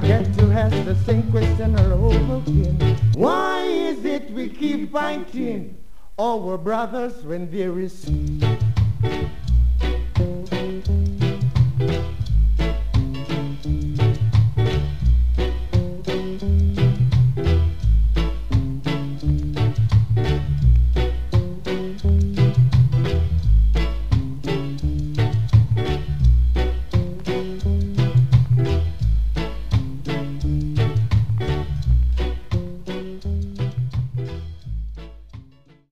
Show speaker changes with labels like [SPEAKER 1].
[SPEAKER 1] get to ask the same question all over again. Why is it we keep fighting our brothers when there is